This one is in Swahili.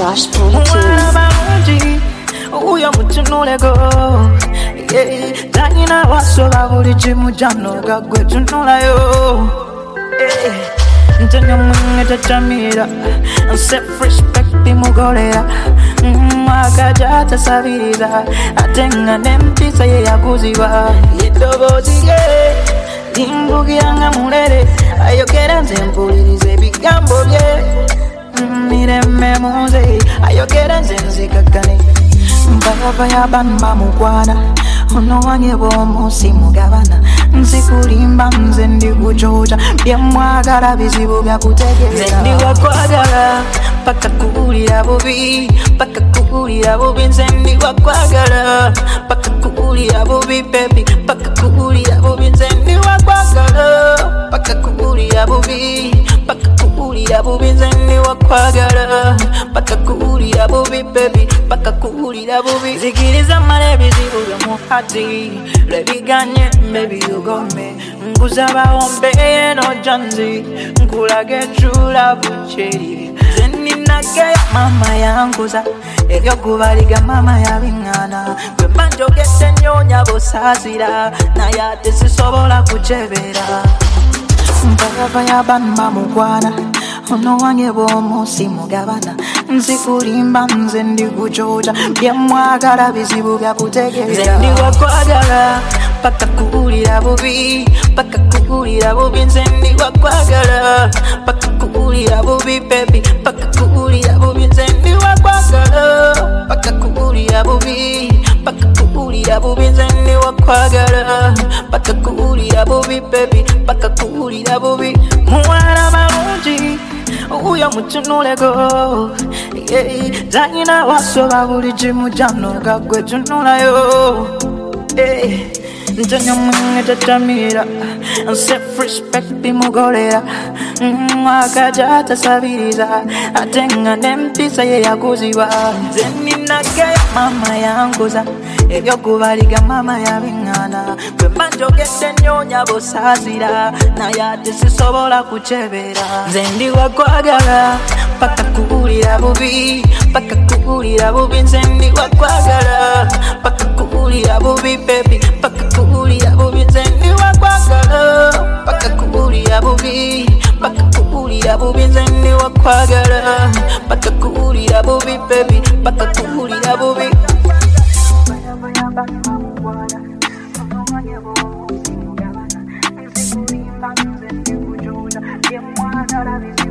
Josh Production. Uyo mutunulego Tanyina wasoba buli kimu janoga gwe tunulayo Ntenyo mwenge tachamira Self-respect imugolera Mwakaja tasabiriza Atenga nempisa ye yakuziba Yedobozi ye Limbugira nga mulere Ayokera nze mpulirize bigambo bye Mireme muze Ayokera nze nzikakane Mbaya banba mukwana Ono wange bomusi mugabana Nzikulimba nze ndi kuchocha Bye mwagala bizibu bya kutegereza Nze ndi wakwagala Paka kuulira bubi Paka kuulira bubi Nze ndi wakwagala Paka kuulira bubi baby Paka kuulira bubi Nze ndi wakwagala Paka kuulira bubi Paka kuulira bubi Nze ndi wakwagala Paka kuulira bubi baby Paka kuulira bubi Zikiriza male bizibu bya muhati Lebiganye maybe you got me Nkuzaba ombe no janzi Nkulage chula bucheri Zeni nage mama yanguza Ebyo kubaliga mama ya bingana Kwe manjo gete nyonya bosazira Na yate sisobola kuchebera Mbaya banba mukwana Ono wange bomusi mugabana Nzikulimba nze ndi kuchocha Bye mwagala bizibu bya kutegereza Nze ndi wakwagala Paka kuulira bubi Paka kuulira bubi Nze ndi wakwagala Paka kuulira bubi baby Paka kuulira bubi Nze ndi wakwagala Paka kuulira bubi Paka kuulira bubi Nze ndi wakwagala Paka kuulira bubi baby Paka kuulira bubi Mwana marungi Uyo mutunulego Tanyina wasoba buli kimu janoga gwe tunulayo Ntenyo mwenge tachamira Self-respect imugolera Mwakaja tasabiriza Atenga nempisa ye yakuziba Zeni nage mama yanguza Ebyo kubaliga mama ya bingana Kwe manjo gete nyonya bosazira Na yate sisobola kuchebera Nze ndi wakwagala Paka kuulira bubi Paka kuulira bubi Nze ndi wakwagala Paka kuulira bubi baby Paka kuulira bubi Nze ndi wakwagala Paka kuulira bubi Paka kuulira bubi Nze ndi wakwagala Paka kuulira bubi baby Paka kuulira bubi Nzikulimba nze ndi kuchocha Bye mwagala bizibu